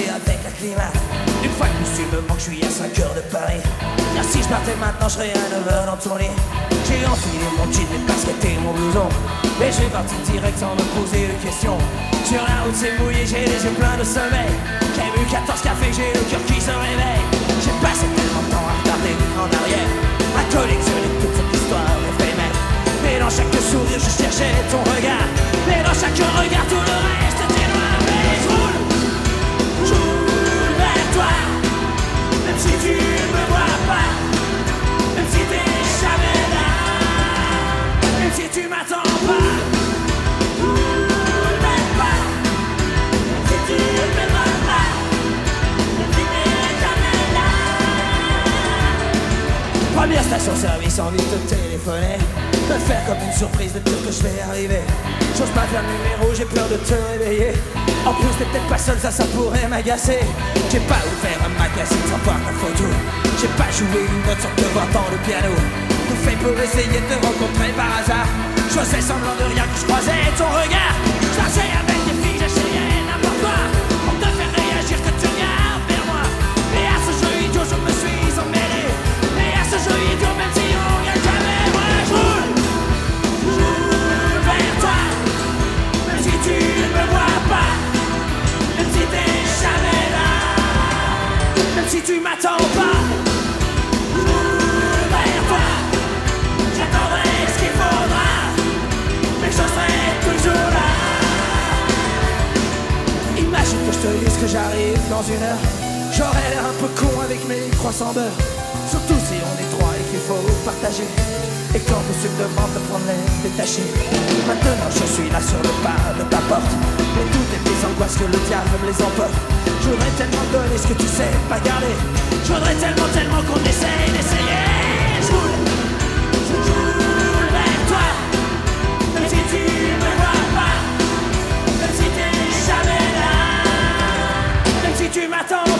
marcher avec la climat. Une fois que tu me manques, je suis à 5 heures de Paris. Car si je partais maintenant, je serais à 9 heures dans ton lit. J'ai enfilé mon jean, mes baskets et mon blouson. Et je suis parti direct sans me poser de questions. Sur la route c'est mouillé, j'ai les yeux pleins de sommeil. J'ai bu 14 cafés, j'ai le cœur qui se réveille. J'ai passé tellement de temps à regarder en arrière, à collectionner toute cette histoire éphémère. Mais dans chaque sourire je cherchais ton regard. Mais dans chaque regard tout le reste était noir. Mais je roule vers toi. Même si tu me vois pas, même si t'es jamais là, même si tu m'attends pas. Roule vers toi. Même si tu me vois pas, même si t'es jamais là. Première station-service, envie de te téléphoner, de faire comme une surprise, de dire que je vais arriver. J'ose pas faire le numéro, j'ai peur de te réveiller. En plus t'es peut-être pas seul, ça pourrait m'agacer. J'ai pas ouvert un magazine sans voir ta photo. J'ai pas joué une note sans te voir dans le piano. Tout fait pour essayer de te rencontrer par hasard. Je faisais semblant de rien que je croisais ton regard. Je marchais avec des filles, j'essayais n'importe quoi pour te faire réagir que tu regardes vers moi. Mais à ce jeu idiot je me suis emmêlé. Mais à ce jeu idiot même si on gagne jamais, moi je roule vers toi. Même si tu ne me vois pas, même si t'es jamais là, même si tu m'attends pas, je roule vers toi. J'attendrai ce qu'il faudra, mais je serai toujours là. Imagine que je te dise que j'arrive dans une heure. J'aurais l'air un peu con avec mes croissants beurre. Surtout si on est trois et qu'il faut partager. Et quand monsieur me demande de prendre les détachés. Maintenant je suis là sur le pas de ta porte. Mais toutes les petites angoisses que le diable me les emporte. Je voudrais tellement donner ce que tu sais pas garder. Je voudrais tellement qu'on essaye d'essayer. Je roule vers toi. Même si tu me vois pas, même si t'es jamais là, même si tu m'attends